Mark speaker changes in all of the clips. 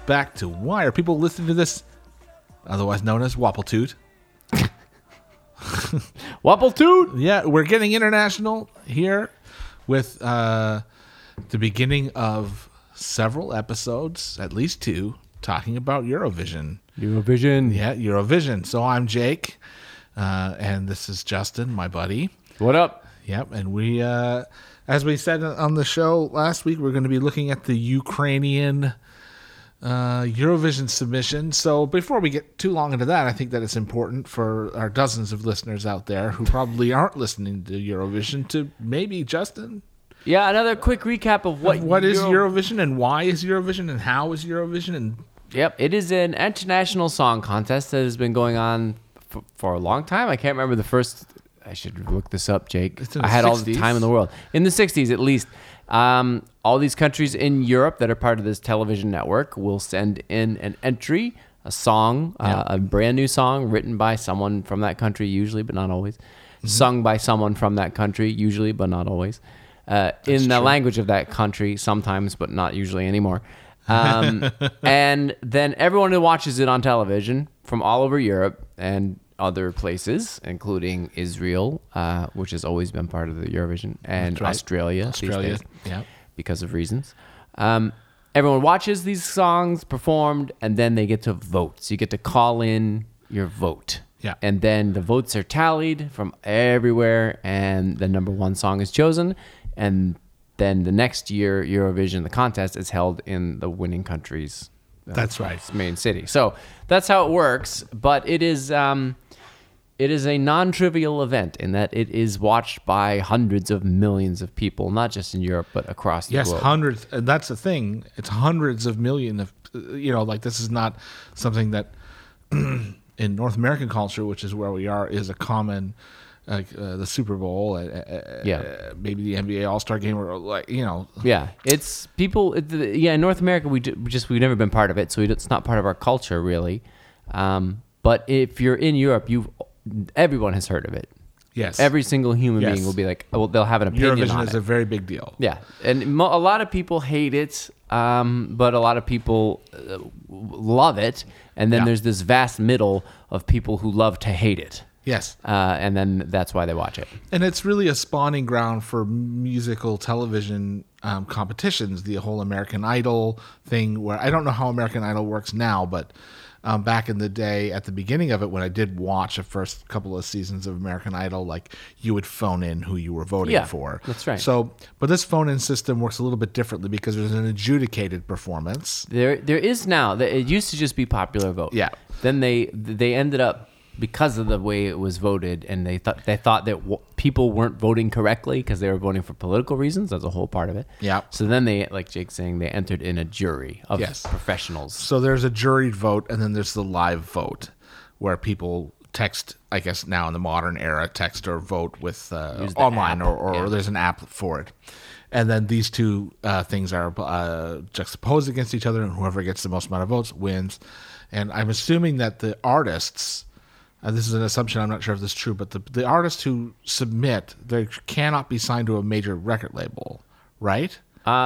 Speaker 1: back to Why Are People Listening to This, otherwise known as Wappletoot.
Speaker 2: Wappletoot!
Speaker 1: Yeah, we're getting international here with the beginning of several episodes, at least 2, talking about Eurovision.
Speaker 2: Eurovision.
Speaker 1: Yeah, Eurovision. So I'm Jake, and this is Justin, my buddy.
Speaker 2: What up?
Speaker 1: Yep, and we, as we said on the show last week, we're going to be looking at the Ukrainian Eurovision submission. So before we get too long into that, I think that it's important for our dozens of listeners out there who probably aren't listening to Eurovision to maybe, Justin?
Speaker 2: Yeah, another quick recap of what
Speaker 1: is Eurovision and why is Eurovision and how is Eurovision? And
Speaker 2: Yep, it is an international song contest that has been going on for a long time. I can't remember the first. I should look this up, Jake. I had
Speaker 1: 60s.
Speaker 2: all the time in the world. In the 60s, at least. All these countries in Europe that are part of this television network will send in an entry, a song, a brand new song written by someone from that country, usually, but not always. Sung by someone from that country, usually, but not always. In the language of that country, sometimes, but not usually anymore. And then everyone who watches it on television from all over Europe and other places, including Israel, which has always been part of the Eurovision, and Australia these days, because of reasons. Everyone watches these songs performed, and then they get to vote. So you get to call in your vote.
Speaker 1: Yeah.
Speaker 2: And then the votes are tallied from everywhere, and the number one song is chosen. And then the next year, Eurovision, the contest, is held in the winning country's
Speaker 1: that's right,
Speaker 2: main city. So that's how it works. But it is a non-trivial event in that it is watched by hundreds of millions of people, not just in Europe, but across the globe.
Speaker 1: Yes, hundreds. And that's the thing. It's hundreds of millions of, this is not something that in North American culture, which is where we are, is a common, like the Super Bowl, maybe the NBA All-Star Game, or
Speaker 2: Yeah, it's people. In North America, we've never been part of it, so it's not part of our culture really. But if you're in Europe, everyone has heard of it.
Speaker 1: Yes,
Speaker 2: every single human being will be like, well, they'll have an opinion
Speaker 1: Eurovision
Speaker 2: on it.
Speaker 1: is a very big deal.
Speaker 2: Yeah, and a lot of people hate it, but a lot of people love it, and then there's this vast middle of people who love to hate it.
Speaker 1: Yes.
Speaker 2: And then that's why they watch it.
Speaker 1: And it's really a spawning ground for musical television competitions, the whole American Idol thing, where I don't know how American Idol works now, but back in the day, at the beginning of it, when I did watch the first couple of seasons of American Idol, like you would phone in who you were voting for.
Speaker 2: That's right.
Speaker 1: So, but this phone-in system works a little bit differently because there's an adjudicated performance.
Speaker 2: There is now. It used to just be popular vote.
Speaker 1: Yeah.
Speaker 2: Then they ended up, because of the way it was voted, and they thought that people weren't voting correctly because they were voting for political reasons. That's a whole part of it.
Speaker 1: Yeah.
Speaker 2: So then they, like Jake's saying, they entered in a jury of professionals.
Speaker 1: So there's a juried vote, and then there's the live vote, where people text, I guess now in the modern era, text or vote with online, or there's an app for it. And then these two things are juxtaposed against each other, and whoever gets the most amount of votes wins. And I'm assuming that the artists... this is an assumption, I'm not sure if this is true, but the artists who submit, they cannot be signed to a major record label, right?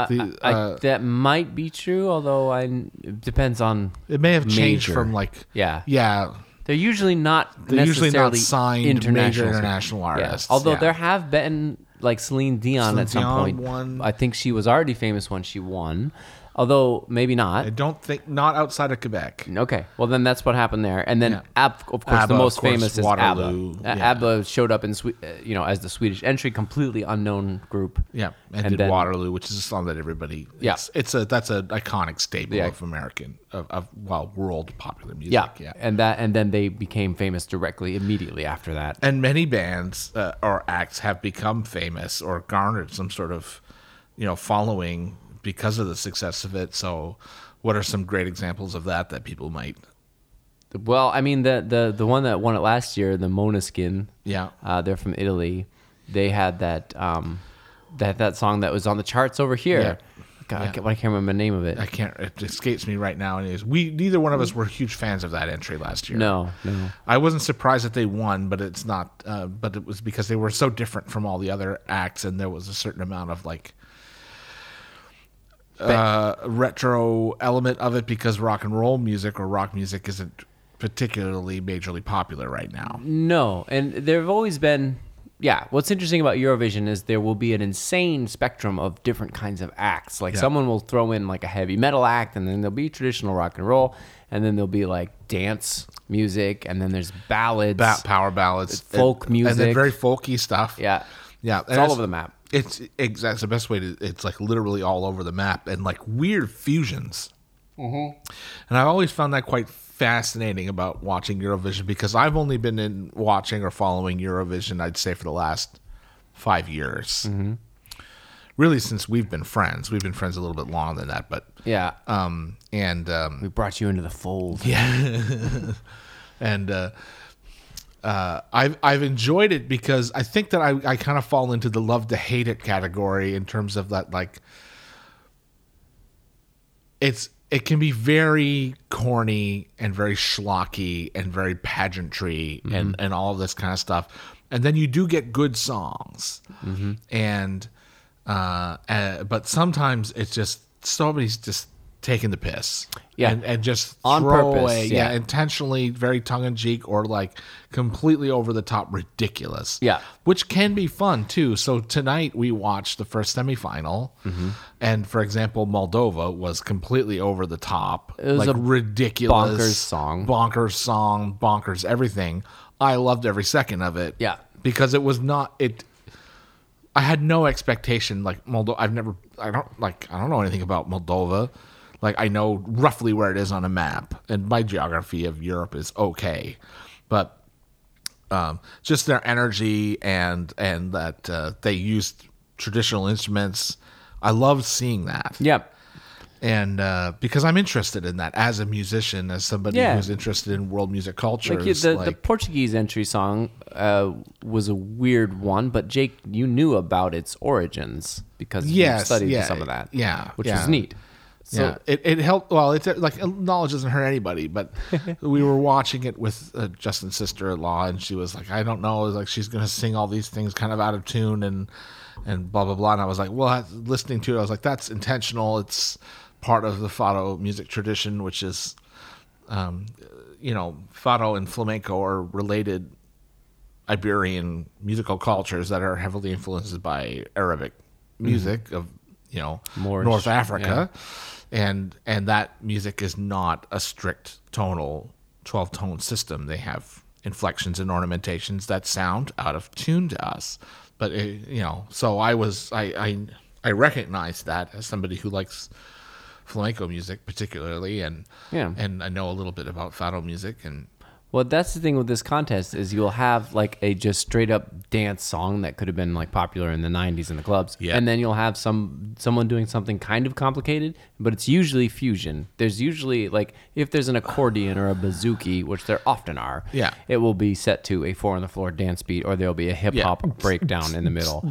Speaker 2: That might be true, although it depends on...
Speaker 1: It may have changed
Speaker 2: major.
Speaker 1: from
Speaker 2: Yeah. They're usually not necessarily
Speaker 1: signed major international artists.
Speaker 2: Yeah. Although there have been, like Celine Dion at some point.
Speaker 1: Won.
Speaker 2: I think she was already famous when she won. Although, maybe not.
Speaker 1: I don't think, not outside of Quebec.
Speaker 2: Okay, well then that's what happened there. And then, of course,
Speaker 1: ABBA,
Speaker 2: the most famous is
Speaker 1: Waterloo.
Speaker 2: ABBA. ABBA showed up in as the Swedish entry, completely unknown group.
Speaker 1: Yeah, and did Waterloo, which is a song that everybody... that's an iconic staple of American, world popular music.
Speaker 2: Yeah, and then they became famous immediately after that.
Speaker 1: And many bands or acts have become famous or garnered some sort of, following because of the success of it. So what are some great examples of that people might...
Speaker 2: Well, I mean, the one that won it last year, the Måneskin, they're from Italy. They had that song that was on the charts over here.
Speaker 1: Yeah.
Speaker 2: God, I can't remember the name of it.
Speaker 1: It escapes me right now. Anyways, neither one of us were huge fans of that entry last year.
Speaker 2: No.
Speaker 1: I wasn't surprised that they won, but it's not. But it was because they were so different from all the other acts, and there was a certain amount of retro element of it because rock and roll music or rock music isn't particularly majorly popular right now.
Speaker 2: No, and there have always been. Yeah, what's interesting about Eurovision is there will be an insane spectrum of different kinds of acts. Like someone will throw in like a heavy metal act, and then there'll be traditional rock and roll, and then there'll be like dance music, and then there's ballads,
Speaker 1: power ballads,
Speaker 2: folk music,
Speaker 1: and then very folky stuff.
Speaker 2: Yeah,
Speaker 1: yeah,
Speaker 2: it's all over the map.
Speaker 1: It's exactly the best way to. It's like literally all over the map, and like weird fusions. Mm-hmm. And I've always found that quite fascinating about watching Eurovision because I've only been watching or following Eurovision, I'd say, for the last 5 years. Mm-hmm. Really, since we've been friends. We've been friends a little bit longer than that, but
Speaker 2: yeah. We brought you into the fold.
Speaker 1: Yeah, and I've enjoyed it because I think that I kind of fall into the love to hate it category in terms of that, like it can be very corny and very schlocky and very pageantry and all of this kind of stuff. And then you do get good songs. Mm-hmm. And but sometimes it's just somebody's just taking the piss. Yeah. And just
Speaker 2: on
Speaker 1: throw
Speaker 2: purpose.
Speaker 1: Away, yeah, intentionally very tongue-in-cheek or like completely over-the-top ridiculous.
Speaker 2: Yeah.
Speaker 1: Which can be fun too. So tonight we watched the first semifinal, and for example, Moldova was completely over the top.
Speaker 2: It was
Speaker 1: like
Speaker 2: a
Speaker 1: ridiculous
Speaker 2: bonkers song,
Speaker 1: bonkers everything. I loved every second of it.
Speaker 2: Yeah.
Speaker 1: Because it was not it. I had no expectation. Like Moldova, I don't know anything about Moldova. Like, I know roughly where it is on a map, and my geography of Europe is okay. But just their energy and that they used traditional instruments, I loved seeing that.
Speaker 2: Yep.
Speaker 1: And because I'm interested in that as a musician, as somebody who's interested in world music culture.
Speaker 2: The Portuguese entry song was a weird one, but Jake, you knew about its origins because you studied some of that.
Speaker 1: Yeah.
Speaker 2: Which was neat.
Speaker 1: So it helped. Well, it's like knowledge doesn't hurt anybody, but we were watching it with Justin's sister-in-law, and she was like, "I don't know," it was like she's gonna sing all these things kind of out of tune and blah blah blah. And I was like, well, listening to it, I was like, that's intentional. It's part of the Fado music tradition, which is, Fado and flamenco are related Iberian musical cultures that are heavily influenced by Arabic music of
Speaker 2: Moorish,
Speaker 1: North Africa. Yeah. And that music is not a strict tonal 12-tone system. They have inflections and ornamentations that sound out of tune to us. But so I recognize that as somebody who likes flamenco music particularly, and I know a little bit about Fado music. And
Speaker 2: well, that's the thing with this contest is you'll have like a just straight up dance song that could have been like popular in the 90s in the clubs. Yeah. And then you'll have someone doing something kind of complicated, but it's usually fusion. There's usually like if there's an accordion or a bouzouki, which there often are, it will be set to a 4 on the floor dance beat, or there'll be a hip hop breakdown in the middle.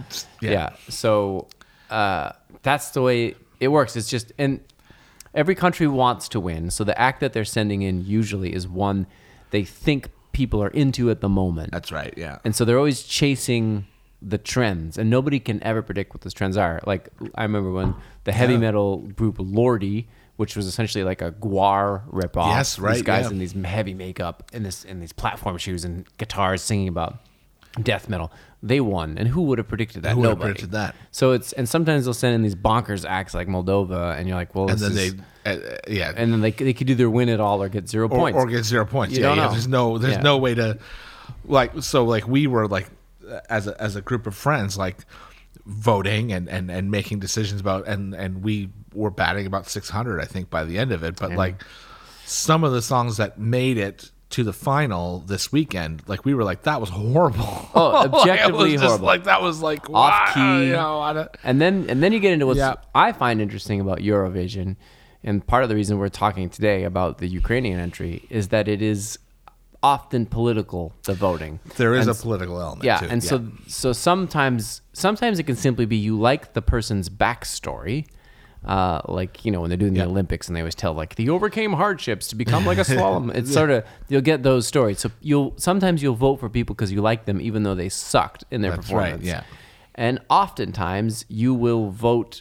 Speaker 2: So that's the way it works. It's just, and every country wants to win. So the act that they're sending in usually is one they think people are into at the moment.
Speaker 1: That's right, yeah.
Speaker 2: And so they're always chasing the trends, and nobody can ever predict what those trends are. Like, I remember when the heavy metal group Lordi, which was essentially like a Gwar ripoff.
Speaker 1: Yes, right.
Speaker 2: These guys in these heavy makeup, in these platform shoes and guitars singing about death metal. They won, and who would have predicted that?
Speaker 1: Who would have
Speaker 2: Nobody.
Speaker 1: predicted that?
Speaker 2: So and sometimes they'll send in these bonkers acts like Moldova, and you're like, well,
Speaker 1: and then
Speaker 2: and then they could either win it all or get 0 points,
Speaker 1: or get 0 points.
Speaker 2: You don't know.
Speaker 1: There's no way to like we were like as a group of friends like voting and making decisions about and we were batting about 600 I think by the end of it, but like some of the songs that made it to the final this weekend, like we were like, that was horrible.
Speaker 2: Oh, objectively
Speaker 1: it was
Speaker 2: horrible.
Speaker 1: Like that was like
Speaker 2: off key.
Speaker 1: And
Speaker 2: then you get into what I find interesting about Eurovision, and part of the reason we're talking today about the Ukrainian entry is that it is often political. The voting
Speaker 1: there is a political element.
Speaker 2: Yeah,
Speaker 1: to it.
Speaker 2: And so sometimes it can simply be you like the person's backstory. Like, when they're doing the Olympics and they always tell like they overcame hardships to become like a slalom. It's sort of, you'll get those stories. So sometimes you'll vote for people because you like them, even though they sucked in their performance.
Speaker 1: Right, yeah.
Speaker 2: And oftentimes you will vote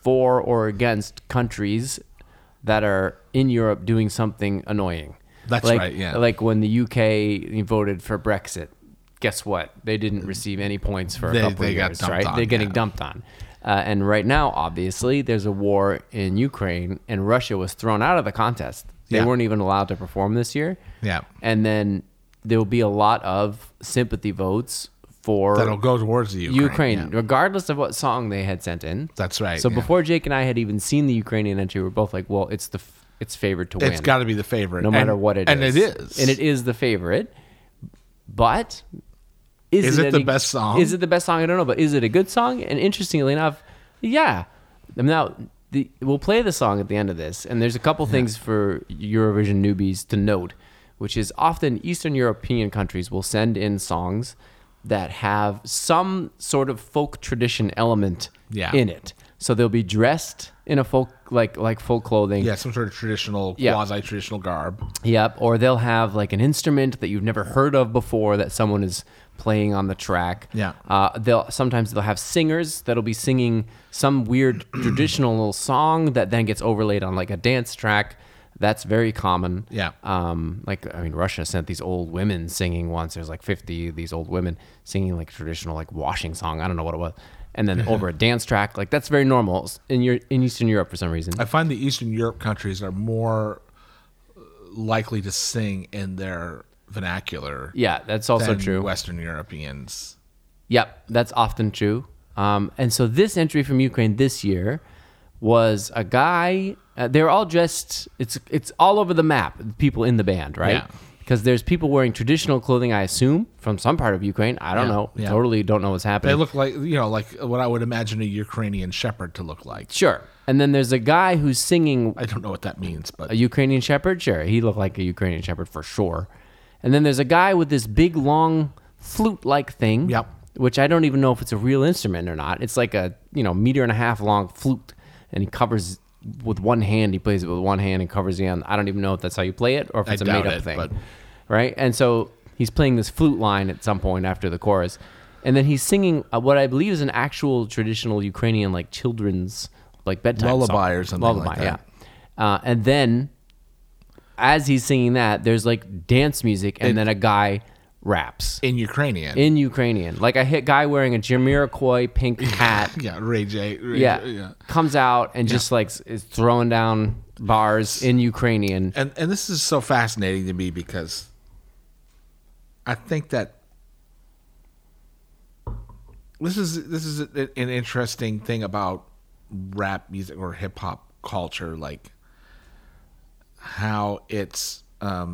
Speaker 2: for or against countries that are in Europe doing something annoying.
Speaker 1: That's
Speaker 2: like,
Speaker 1: right, yeah.
Speaker 2: Like when the UK voted for Brexit, guess what? They didn't receive any points for a couple of years, right? They're getting dumped on. And right now, obviously, there's a war in Ukraine, and Russia was thrown out of the contest. They weren't even allowed to perform this year.
Speaker 1: Yeah.
Speaker 2: And then there will be a lot of sympathy votes for
Speaker 1: that'll go towards the Ukraine,
Speaker 2: regardless of what song they had sent in.
Speaker 1: That's right.
Speaker 2: So before Jake and I had even seen the Ukrainian entry, we were both like, well, it's favored to win.
Speaker 1: It's got to be the favorite.
Speaker 2: No matter what it is.
Speaker 1: And it is.
Speaker 2: And it is the favorite. But
Speaker 1: is it the best song?
Speaker 2: Is it the best song? I don't know. But is it a good song? And interestingly enough, yeah. Now, we'll play the song at the end of this. And there's a couple things for Eurovision newbies to note, which is often Eastern European countries will send in songs that have some sort of folk tradition element in it. So they'll be dressed in a folk like folk clothing.
Speaker 1: Yeah, some sort of traditional, quasi-traditional garb.
Speaker 2: Yep. Or they'll have like an instrument that you've never heard of before that someone is playing on the track.
Speaker 1: Yeah.
Speaker 2: Sometimes they'll have singers that'll be singing some weird traditional song that then gets overlaid on like a dance track. That's very common.
Speaker 1: Yeah.
Speaker 2: Russia sent these old women singing once. There's like 50 of these old women singing like traditional like washing song. I don't know what it was. And then over a dance track, like that's very normal in Eastern Europe for some reason.
Speaker 1: I find the Eastern Europe countries are more likely to sing in their vernacular.
Speaker 2: Yeah, that's also
Speaker 1: than
Speaker 2: true.
Speaker 1: Western Europeans.
Speaker 2: Yep, that's often true. And so this entry from Ukraine this year was a guy. They're all dressed. It's all over the map. People in the band, right?
Speaker 1: Yeah.
Speaker 2: Because there's people wearing traditional clothing, I assume, from some part of Ukraine. I don't know.
Speaker 1: Yeah.
Speaker 2: Totally don't know what's happening.
Speaker 1: They look like like what I would imagine a Ukrainian shepherd to look like.
Speaker 2: Sure. And then there's a guy who's singing.
Speaker 1: I don't know what that means, but
Speaker 2: A Ukrainian shepherd? Sure. He looked like a Ukrainian shepherd for sure. And then there's a guy with this big, long flute-like thing.
Speaker 1: Yep.
Speaker 2: Which I don't even know if it's a real instrument or not. It's like a, meter and a half long flute. And he covers with one hand. He plays it with one hand and covers the end. I don't even know if that's how you play it or if it's a made-up thing. But... Right? And so he's playing this flute line at some point after the chorus. And then he's singing what I believe is an actual traditional Ukrainian, like children's, like bedtime
Speaker 1: lullaby
Speaker 2: song.
Speaker 1: or something like that.
Speaker 2: Yeah. And then as he's singing that, there's like dance music and then a guy raps.
Speaker 1: In Ukrainian.
Speaker 2: Like a guy wearing a Jamiroquai pink hat.
Speaker 1: Ray J.
Speaker 2: Comes out and just like is throwing down bars in Ukrainian.
Speaker 1: And this is so fascinating to me because I think that this is an interesting thing about rap music or hip hop culture, like how it's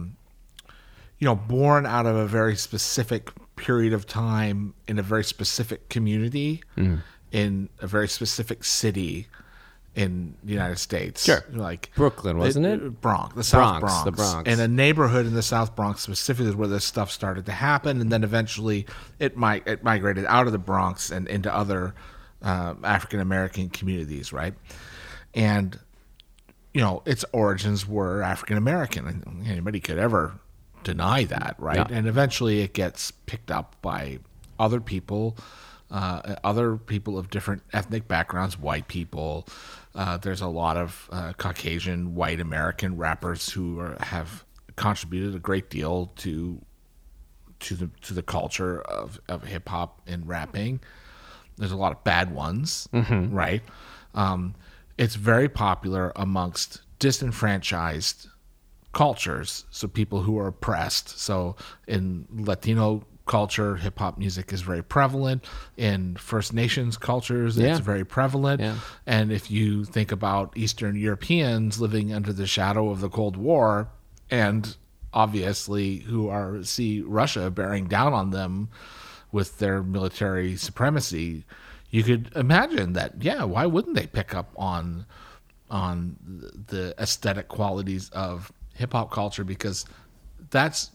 Speaker 1: born out of a very specific period of time in a very specific community in a very specific city in the United States.
Speaker 2: Sure.
Speaker 1: Like
Speaker 2: Brooklyn, wasn't it?
Speaker 1: Bronx, the South Bronx.
Speaker 2: The Bronx.
Speaker 1: And a neighborhood in the South Bronx specifically is where this stuff started to happen. And then eventually it migrated out of the Bronx and into other African-American communities, right? And, its origins were African-American. And anybody could ever deny that, right?
Speaker 2: Yeah.
Speaker 1: And eventually it gets picked up by other people of different ethnic backgrounds, white people. There's a lot of Caucasian white American rappers who have contributed a great deal to the culture of hip hop and rapping. There's a lot of bad ones, right? It's very popular amongst disenfranchised cultures, so people who are oppressed. So in Latino culture, hip hop music is very prevalent. In First Nations cultures, it's very prevalent.
Speaker 2: Yeah.
Speaker 1: And if you think about Eastern Europeans living under the shadow of the Cold War, and obviously who see Russia bearing down on them with their military supremacy, you could imagine that, why wouldn't they pick up on the aesthetic qualities of hip hop culture, because that's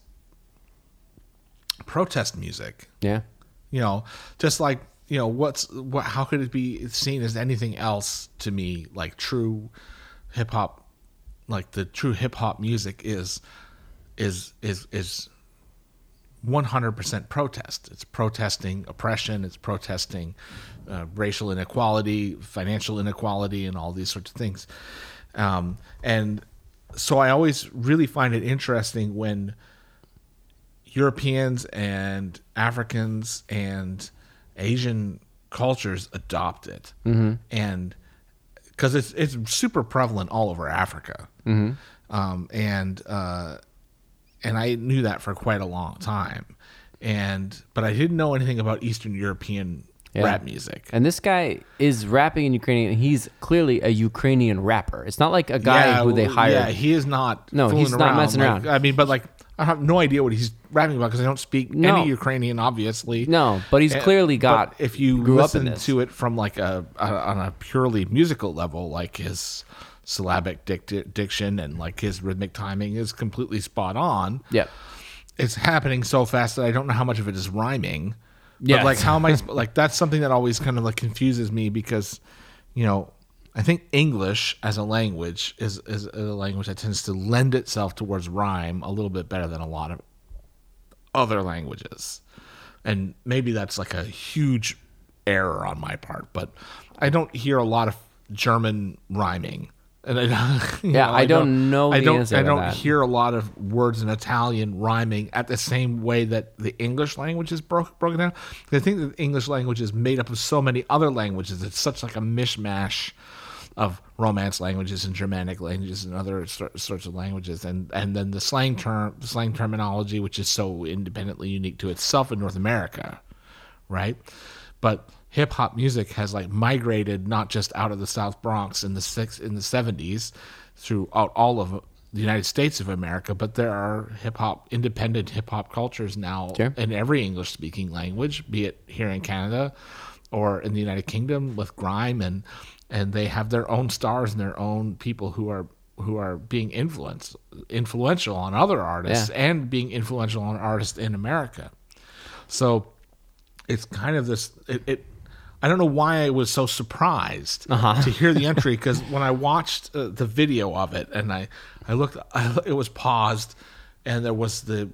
Speaker 1: protest music.
Speaker 2: Yeah.
Speaker 1: Just like, how could it be seen as anything else to me? Like true hip hop, like the true hip hop music is 100% protest. It's protesting oppression. It's protesting racial inequality, financial inequality, and all these sorts of things. And so I always really find it interesting when Europeans and Africans and Asian cultures adopt it, and because it's super prevalent all over Africa, and I knew that for quite a long time, but I didn't know anything about Eastern European rap music.
Speaker 2: And this guy is rapping in Ukrainian, and he's clearly a Ukrainian rapper. It's not like a guy who they hired.
Speaker 1: Yeah, he is not.
Speaker 2: No, he's not messing around.
Speaker 1: I mean, but like, I have no idea what he's rapping about because I don't speak any Ukrainian, obviously.
Speaker 2: No, but he's clearly got.
Speaker 1: But if you listen to it from like on a purely musical level, like his syllabic diction and like his rhythmic timing is completely spot on.
Speaker 2: Yeah,
Speaker 1: it's happening so fast that I don't know how much of it is rhyming.
Speaker 2: Yeah,
Speaker 1: but like, how am I like? That's something that always kind of like confuses me because, I think English as a language is a language that tends to lend itself towards rhyme a little bit better than a lot of other languages. And maybe that's like a huge error on my part, but I don't hear a lot of German rhyming. And
Speaker 2: I don't know the answer to that.
Speaker 1: I don't hear a lot of words in Italian rhyming at the same way that the English language is broken down. I think that the English language is made up of so many other languages. It's such like a mishmash of Romance languages and Germanic languages and other sorts of languages, and then the slang terminology, which is so independently unique to itself in North America, right? But hip hop music has like migrated not just out of the South Bronx in the 70s throughout all of the United States of America, but there are independent hip hop cultures now in every English speaking language, be it here in Canada or in the United Kingdom with grime, and they have their own stars and their own people who are being influential on other artists and being influential on artists in America. So it's kind of this. I don't know why I was so surprised to hear the entry, because when I watched the video of it and I looked, it was paused, and there was the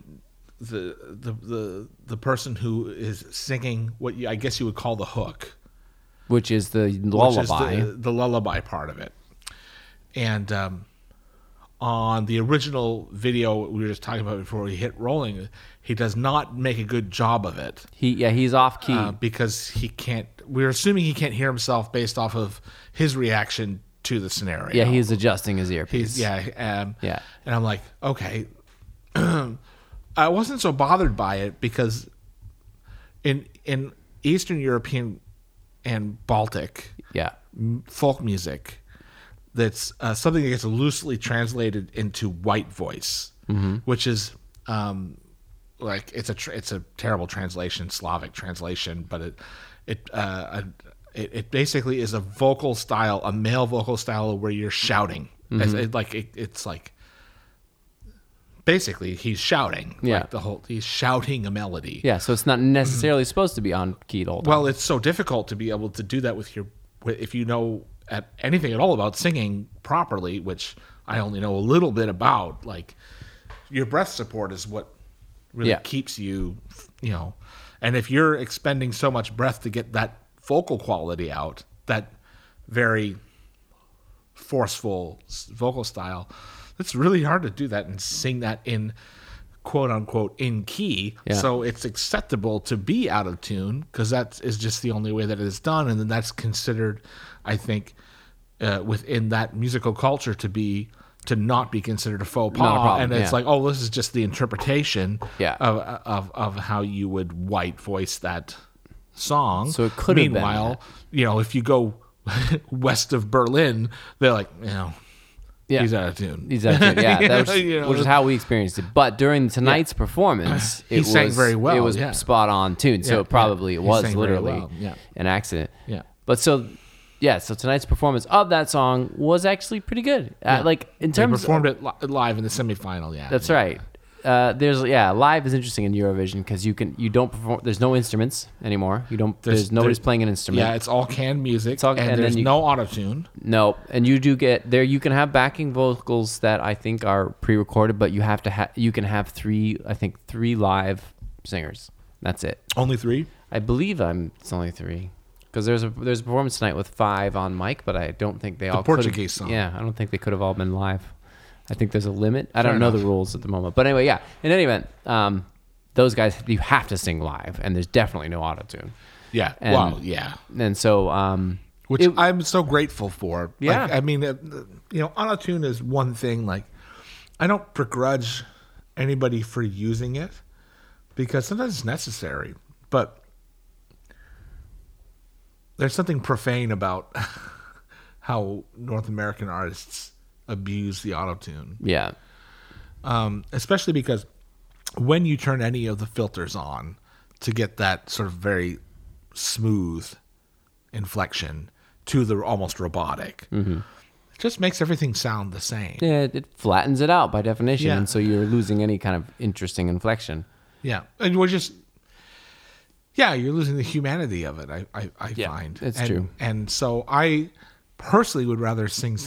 Speaker 1: person who is singing what I guess you would call the hook,
Speaker 2: which is the lullaby,
Speaker 1: which is the lullaby part of it. And on the original video we were just talking about before we hit rolling, he does not make a good job of it.
Speaker 2: He's off key
Speaker 1: because he can't. We're assuming he can't hear himself based off of his reaction to the scenario.
Speaker 2: Yeah, he's adjusting his earpiece.
Speaker 1: And I'm like, okay. I wasn't so bothered by it because in Eastern European and Baltic folk music, that's something that gets loosely translated into white voice, which is like it's a terrible translation, Slavic translation, but it basically is a vocal style, a male vocal style where you're shouting. It's like basically he's shouting. He's shouting a melody.
Speaker 2: Yeah, so it's not necessarily supposed to be on key all the time.
Speaker 1: Well, it's so difficult to be able to do that if you know anything at all about singing properly, which I only know a little bit about. Like, your breath support is what really keeps you, and if you're expending so much breath to get that vocal quality out, that very forceful vocal style, it's really hard to do that and sing that in quote unquote in key. So it's acceptable to be out of tune because that is just the only way that it is done, and then that's considered, I think, within that musical culture to not be considered a faux pas. And it's like, oh, this is just the interpretation of how you would white voice that song.
Speaker 2: So it could have been.
Speaker 1: Meanwhile, if you go west of Berlin, they're like, he's out of tune.
Speaker 2: He's out of tune. Yeah, which is how we experienced it. But during tonight's performance,
Speaker 1: he sang very well.
Speaker 2: It was spot on tune. So it was literally an accident.
Speaker 1: Yeah.
Speaker 2: But so tonight's performance of that song was actually pretty good. Like in terms,
Speaker 1: they performed it live in the semifinal. Yeah,
Speaker 2: that's right. Live is interesting in Eurovision because you don't perform. There's no instruments anymore. There's nobody's playing an instrument.
Speaker 1: Yeah, it's all canned music, and there's no auto-tune.
Speaker 2: No, and you do get there. You can have backing vocals that I think are pre-recorded, but you have to you can have three live singers. That's it.
Speaker 1: Only 3?
Speaker 2: I believe it's only 3. Because there's a performance tonight with 5 on mic, but I don't think they all
Speaker 1: Portuguese song.
Speaker 2: Yeah, I don't think they could have all been live. I think there's a limit. I don't know the rules at the moment. But anyway, yeah. In any event, those guys, you have to sing live, and there's definitely no auto-tune.
Speaker 1: Yeah.
Speaker 2: And,
Speaker 1: yeah.
Speaker 2: And so...
Speaker 1: which I'm so grateful for.
Speaker 2: Yeah.
Speaker 1: Like, I mean, auto-tune is one thing. Like, I don't begrudge anybody for using it because sometimes it's necessary. But there's something profane about how North American artists abuse the auto-tune.
Speaker 2: Yeah.
Speaker 1: Especially because when you turn any of the filters on to get that sort of very smooth inflection to the almost robotic, it just makes everything sound the same.
Speaker 2: Yeah, it flattens it out by definition,
Speaker 1: Yeah.
Speaker 2: and so you're losing any kind of interesting inflection.
Speaker 1: Yeah, and we're just, you're losing the humanity of it. I find
Speaker 2: it's true.
Speaker 1: And so I personally would rather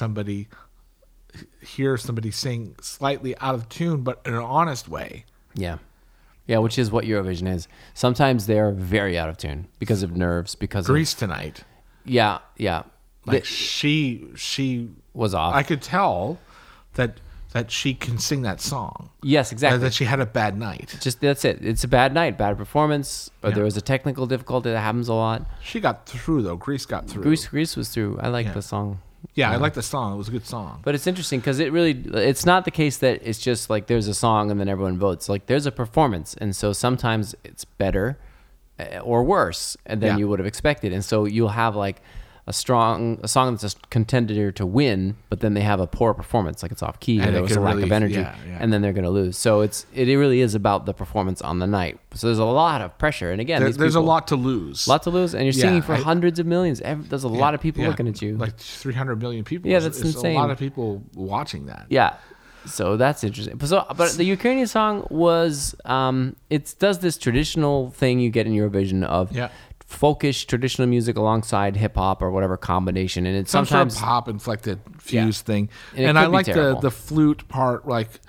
Speaker 1: hear somebody sing slightly out of tune, but in an honest way.
Speaker 2: Yeah. Yeah, which is what Eurovision is. Sometimes they're very out of tune because of nerves, because
Speaker 1: Greece tonight.
Speaker 2: Yeah.
Speaker 1: Like she
Speaker 2: was off.
Speaker 1: I could tell that she can sing that song.
Speaker 2: Yes, exactly.
Speaker 1: That she had a bad night.
Speaker 2: Just that's it. It's a bad night, bad performance, or there was a technical difficulty that happens a lot.
Speaker 1: She got through though. Greece got through.
Speaker 2: Greece was through. I like the song.
Speaker 1: Yeah, I like the song. It was a good song.
Speaker 2: But it's interesting because it's not the case that it's just like there's a song and then everyone votes. Like there's a performance, and so sometimes it's better or worse than you would have expected. And so you'll have like a song that's a contender to win, but then they have a poor performance, like it's off key, or there was a lack of energy, and then they're going to lose. So it really is about the performance on the night. So there's a lot of pressure, and again,
Speaker 1: there's a lot to lose.
Speaker 2: And you're singing for hundreds of millions. There's a lot of people looking at you,
Speaker 1: like 300 million people.
Speaker 2: Yeah, that's insane.
Speaker 1: A lot of people watching that.
Speaker 2: Yeah. So that's interesting. But the Ukrainian song was, it does this traditional thing you get in Eurovision of folkish traditional music alongside hip hop or whatever combination, and it's sometimes
Speaker 1: sort of pop inflected fuse thing.
Speaker 2: And
Speaker 1: I like the flute part.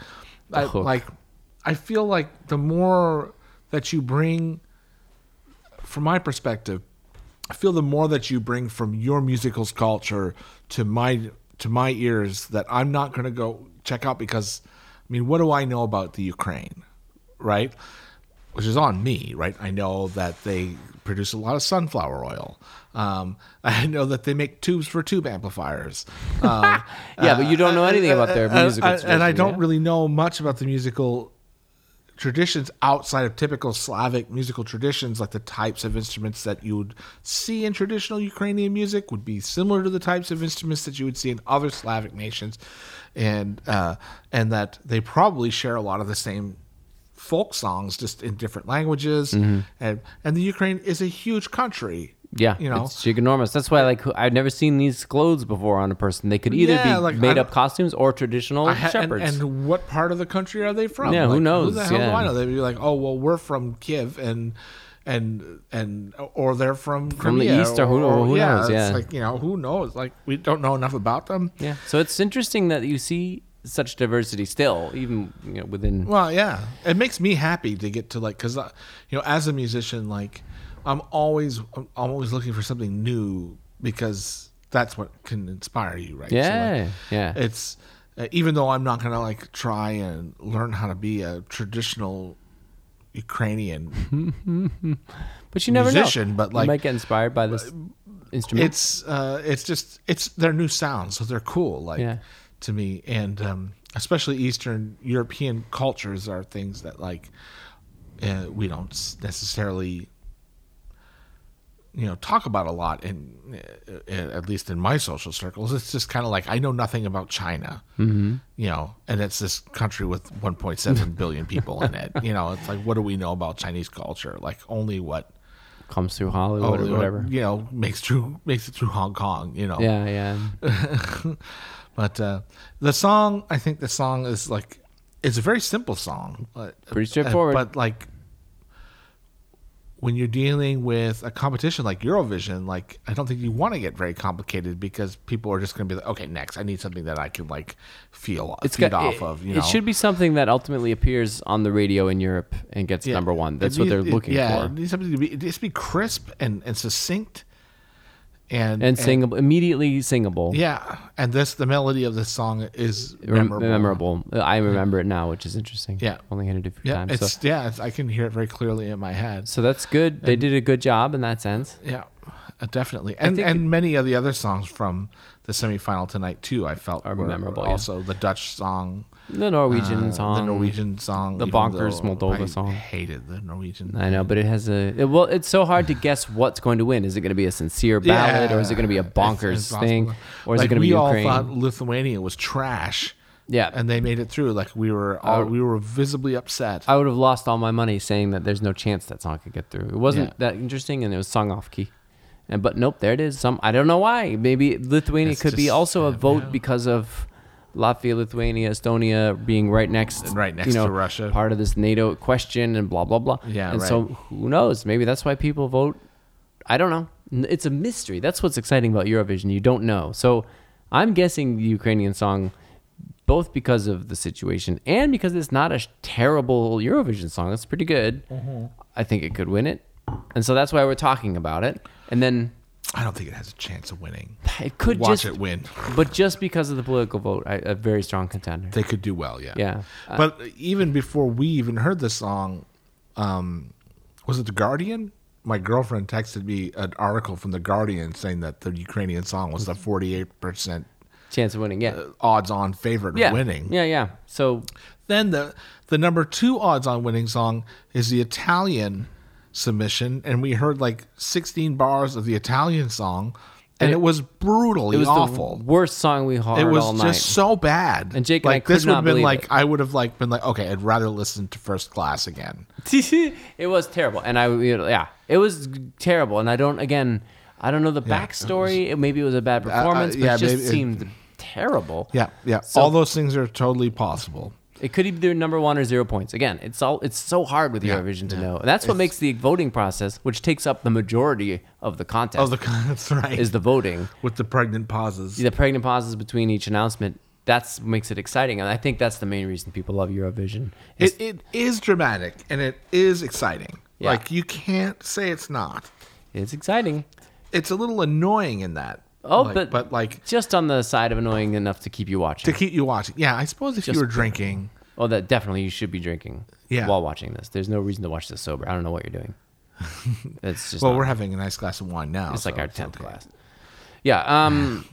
Speaker 1: I feel like the more that you bring, from my perspective, I feel the more that you bring from your musical's culture to my ears that I'm not going to go check out because, I mean, what do I know about the Ukraine, right? Which is on me, right? I know that they produce a lot of sunflower oil. I know that they make tubes for tube amplifiers.
Speaker 2: But you don't know anything about their musical tradition.
Speaker 1: And I don't really know much about the musical traditions outside of typical Slavic musical traditions, like the types of instruments that you would see in traditional Ukrainian music would be similar to the types of instruments that you would see in other Slavic nations, and that they probably share a lot of the same folk songs, just in different languages. And the Ukraine is a huge country.
Speaker 2: Yeah, it's ginormous. That's why, I've never seen these clothes before on a person. They could either be made-up costumes or traditional shepherds.
Speaker 1: And what part of the country are they from?
Speaker 2: Yeah, who knows?
Speaker 1: Who the hell do I know? They'd be like, oh, well, we're from Kiev, or they're from Crimea,
Speaker 2: the east, or who knows? Yeah,
Speaker 1: it's who knows? Like, we don't know enough about them.
Speaker 2: Yeah, so it's interesting that you see such diversity still, even within.
Speaker 1: Well, yeah, it makes me happy to get to because as a musician, I'm always looking for something new because that's what can inspire you, right?
Speaker 2: Yeah,
Speaker 1: It's even though I'm not gonna try and learn how to be a traditional Ukrainian,
Speaker 2: but you never
Speaker 1: musician,
Speaker 2: know.
Speaker 1: But
Speaker 2: you might get inspired by this instrument.
Speaker 1: It's their new sounds, so they're cool. To me, and especially Eastern European cultures are things that we don't necessarily talk about a lot, at least in my social circles. It's just kind of I know nothing about China, and it's this country with 1.7 billion people in it. It's what do we know about Chinese culture? Only what
Speaker 2: comes through Hollywood or whatever.
Speaker 1: Makes it through Hong Kong.
Speaker 2: Yeah.
Speaker 1: But the song, I think the song is it's a very simple song.
Speaker 2: Pretty straightforward.
Speaker 1: But when you're dealing with a competition like Eurovision, like I don't think you want to get very complicated because people are just going to be like, okay, next, I need something that I can like feed off of. You know?
Speaker 2: It should be something that ultimately appears on the radio in Europe and gets number one. That's what they're looking for.
Speaker 1: It needs something to be just be crisp and succinct.
Speaker 2: And singable, immediately singable.
Speaker 1: Yeah, and the melody of this song is memorable.
Speaker 2: I remember it now, which is interesting.
Speaker 1: Yeah,
Speaker 2: only heard it a few times.
Speaker 1: I can hear it very clearly in my head.
Speaker 2: So that's good. They did a good job in that sense.
Speaker 1: Yeah, definitely. And many of the other songs from the semifinal tonight too, I felt were memorable. Also, the Dutch song.
Speaker 2: The Norwegian song.
Speaker 1: The
Speaker 2: bonkers Moldova song.
Speaker 1: I hated the Norwegian.
Speaker 2: I know, but it has it's so hard to guess what's going to win. Is it going to be a sincere ballad, or is it going to be a bonkers thing, or is it going to be Ukraine?
Speaker 1: We all thought Lithuania was trash.
Speaker 2: Yeah,
Speaker 1: and they made it through. Like we were visibly upset.
Speaker 2: I would have lost all my money saying that there's no chance that song could get through. It wasn't that interesting, and it was sung off key. But nope, there it is. I don't know why. Maybe Lithuania could be also a vote because of Latvia, Lithuania, Estonia being right next
Speaker 1: to Russia,
Speaker 2: part of this NATO question, and blah blah blah.
Speaker 1: Yeah,
Speaker 2: and so who knows? Maybe that's why people vote. I don't know. It's a mystery. That's what's exciting about Eurovision. You don't know. So I'm guessing the Ukrainian song, both because of the situation and because it's not a terrible Eurovision song. It's pretty good. Mm-hmm. I think it could win it, and so that's why we're talking about it. And then
Speaker 1: I don't think it has a chance of winning.
Speaker 2: It could
Speaker 1: watch it win,
Speaker 2: but just because of the political vote, a very strong contender.
Speaker 1: They could do well, yeah.
Speaker 2: Yeah.
Speaker 1: But even before we even heard the song, was it The Guardian? My girlfriend texted me an article from The Guardian saying that the Ukrainian song was a 48%
Speaker 2: chance of winning. Yeah,
Speaker 1: odds-on favorite of winning.
Speaker 2: Yeah. So
Speaker 1: then the number 2 odds-on winning song is the Italian submission, and we heard like 16 bars of the Italian song, and it was brutally awful.
Speaker 2: The worst song we heard all night.
Speaker 1: It was just so bad.
Speaker 2: And Jake,
Speaker 1: like
Speaker 2: and I
Speaker 1: this would have been like
Speaker 2: it.
Speaker 1: I would have been like, okay, I'd rather listen to First Class again.
Speaker 2: It was terrible, and it was terrible. And I don't know the backstory. Maybe it was a bad performance, but it just seemed terrible.
Speaker 1: Yeah. So, all those things are totally possible.
Speaker 2: It could either number 1 or 0 points. Again, it's so hard with Eurovision to know. And that's what makes the voting process, which takes up the majority of the contest.
Speaker 1: That's right.
Speaker 2: Is the voting.
Speaker 1: With the pregnant pauses.
Speaker 2: The pregnant pauses between each announcement. That's what makes it exciting. And I think that's the main reason people love Eurovision.
Speaker 1: It is dramatic and it is exciting. Yeah. Like, you can't say it's not.
Speaker 2: It's exciting.
Speaker 1: It's a little annoying in that. But like
Speaker 2: just on the side of annoying enough to keep you watching.
Speaker 1: Yeah, I suppose if you were drinking.
Speaker 2: Oh, that definitely you should be drinking while watching this. There's no reason to watch this sober. I don't know what you're doing. It's just
Speaker 1: we're having a nice glass of wine now.
Speaker 2: It's like our 10th glass. Yeah.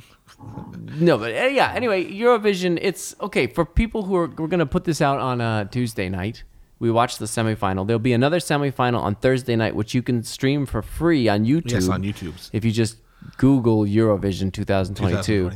Speaker 2: No, but anyway, Eurovision, it's okay for people we're going to put this out on a Tuesday night. We watched the semifinal. There'll be another semifinal on Thursday night, which you can stream for free on YouTube.
Speaker 1: Yes, on YouTube.
Speaker 2: If you just Google Eurovision 2022.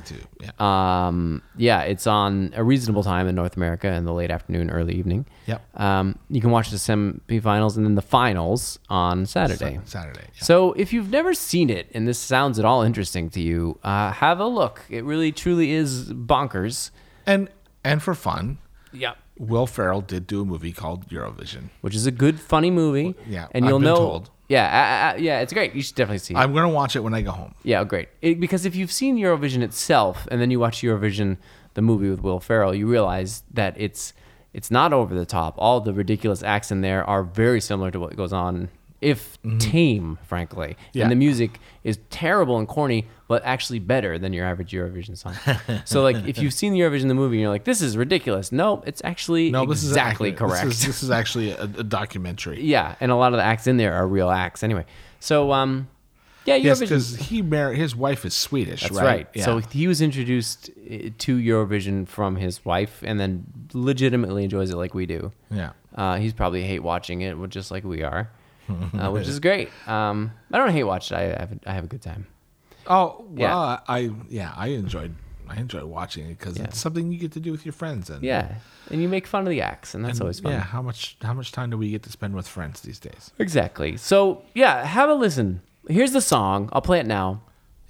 Speaker 2: It's on a reasonable time in North America in the late afternoon, early evening.
Speaker 1: Yep.
Speaker 2: You can watch the semifinals and then the finals on Saturday.
Speaker 1: Yeah.
Speaker 2: So if you've never seen it and this sounds at all interesting to you, have a look. It really, truly is bonkers.
Speaker 1: And for fun.
Speaker 2: Yeah.
Speaker 1: Will Ferrell did do a movie called Eurovision,
Speaker 2: which is a good, funny movie.
Speaker 1: Yeah,
Speaker 2: and you'll know.
Speaker 1: Told.
Speaker 2: Yeah, it's great. You should definitely see it.
Speaker 1: I'm going to watch it when I go home.
Speaker 2: Yeah, great. Because if you've seen Eurovision itself and then you watch Eurovision, the movie with Will Ferrell, you realize that it's not over the top. All the ridiculous acts in there are very similar to what goes on, if tame, frankly. Yeah. And the music is terrible and corny, but actually better than your average Eurovision song. So, like, if you've seen the Eurovision the movie and you're like, this is ridiculous. No, it's actually exactly correct.
Speaker 1: This is actually a documentary.
Speaker 2: Yeah, and a lot of the acts in there are real acts anyway. So, Eurovision.
Speaker 1: Yes, because his wife is Swedish,
Speaker 2: That's
Speaker 1: right?
Speaker 2: Yeah. So he was introduced to Eurovision from his wife and then legitimately enjoys it like we do.
Speaker 1: Yeah.
Speaker 2: He's probably hate watching it, just like we are. Which is great. I don't hate watch it. I have a good time.
Speaker 1: Oh well, yeah. I enjoy watching it because it's something you get to do with your friends and
Speaker 2: you make fun of the acts and that's always fun.
Speaker 1: Yeah, how much time do we get to spend with friends these days?
Speaker 2: Exactly. So have a listen. Here's the song. I'll play it now.
Speaker 1: Yeah.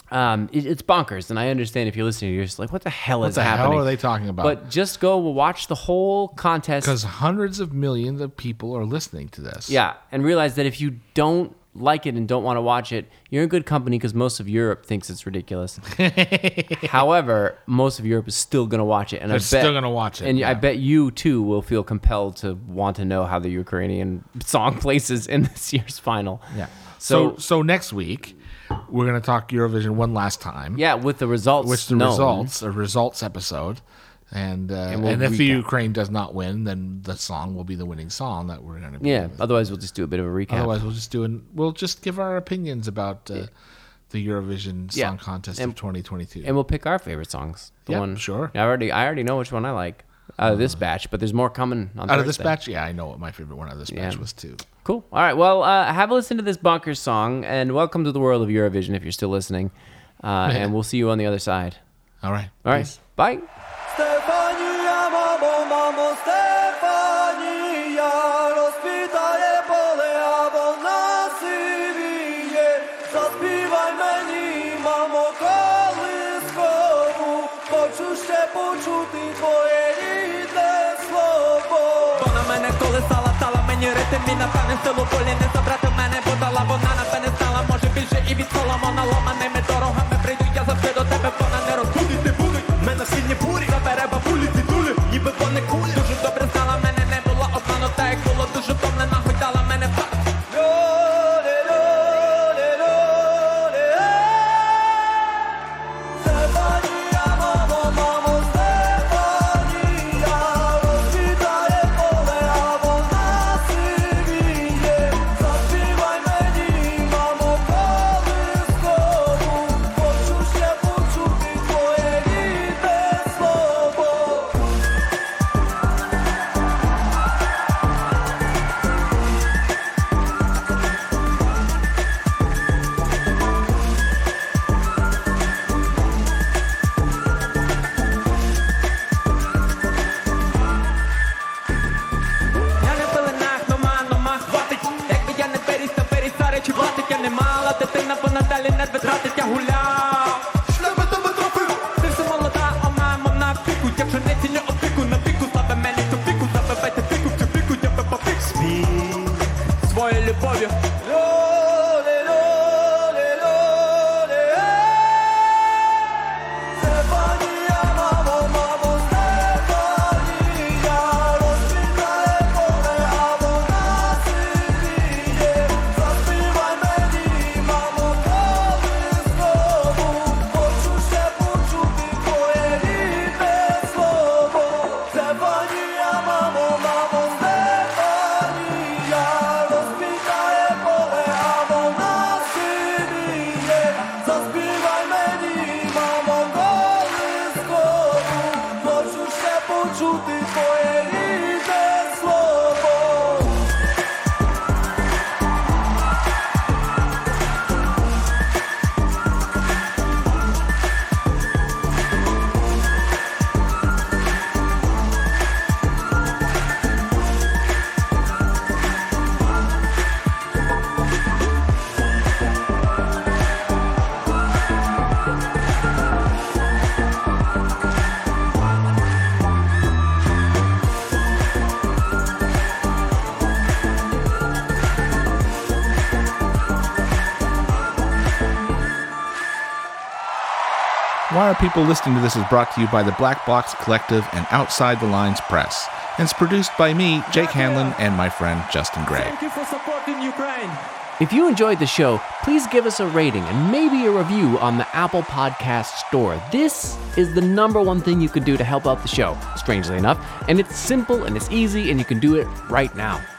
Speaker 2: It's bonkers, and I understand if you're listening, you're just like, what the hell is happening?
Speaker 1: What the hell are they talking about?
Speaker 2: But just go watch the whole contest.
Speaker 1: Because hundreds of millions of people are listening to this.
Speaker 2: Yeah, and realize that if you don't like it and don't want to watch it, you're in good company because most of Europe thinks it's ridiculous. However, most of Europe is still going to watch it. And
Speaker 1: They're still going to watch it.
Speaker 2: And I bet you, too, will feel compelled to want to know how the Ukrainian song places in this year's final.
Speaker 1: Yeah. So next week, we're going to talk Eurovision one last time.
Speaker 2: Yeah, with the results.
Speaker 1: A results episode. And if the Ukraine does not win, then the song will be the winning song that we're going to be
Speaker 2: doing. Otherwise we'll just do a bit of a recap.
Speaker 1: Otherwise we'll just give our opinions about the Eurovision Song Contest of 2022.
Speaker 2: And we'll pick our favorite songs.
Speaker 1: Sure.
Speaker 2: I already know which one I like out of this batch, but there's more coming on
Speaker 1: Out of this batch? Yeah, I know what my favorite one out of this batch was too.
Speaker 2: Cool. All right, well, have a listen to this bonkers song, and welcome to the world of Eurovision if you're still listening. And we'll see you on the other side.
Speaker 1: All right.
Speaker 2: Peace. Bye.
Speaker 3: Stefania, mamo, Stefania, rozkwitaje pole, a wona sywieje. Zaśpiewaj meni, mamo, kolyskovú, počuš się počuty twoje rідne слово. Вона мене колесала, стала мені ритм, і напевне силу волі не забрати в мене подала. Вона напевне стала, може більше і від Соломона. Ломаними дорогами прийду, я завжди до тебе, вона не розбудить, не будуть. Мене сильні бурі, забере бабулі, ці дулі, ніби вони кулі. Дуже добре знала мене, не була обманута, як було дуже втомлена, хоч дала мене в так. Стефанія, мамо, Стефанія, розквітає поле, а вона сивіє. Заспівай мені, мамо, колискову, хочу ще почути твоє рідне слово. Я не в пеленах, нома, хватить. Якби я не періс, то перісари чи платить. Я не мала дитина, бо надалі не витратить, я гуляв. Шлеби тебе тропив. Ти все молода, а мамо на піку. Якщо не ціню опіку, на піку, слабе мені ту піку. Забивайте піку, в цю піку, я би попік. Спів своєю любов'ю. Стефанія, мамо, Стефанія, розквітає поле, а вона сивіє. Заспівай мені, мамо, колискову, хочу ще почути твоє рідне слово. Стефанія, мамо, Стефанія, розквітає поле, а вона сивіє. Заспівай мені, мамо, колискову, хочу ще почути твоє рідне слово.
Speaker 1: Why Are People Listening to This is brought to you by the Black Box Collective and Outside the Lines Press. And it's produced by me, Jake Hanlon, and my friend Justin Gray.
Speaker 3: Thank you for supporting Ukraine.
Speaker 2: If you enjoyed the show, please give us a rating and maybe a review on the Apple Podcast Store. This is the number one thing you can do to help out the show, strangely enough. And it's simple and it's easy and you can do it right now.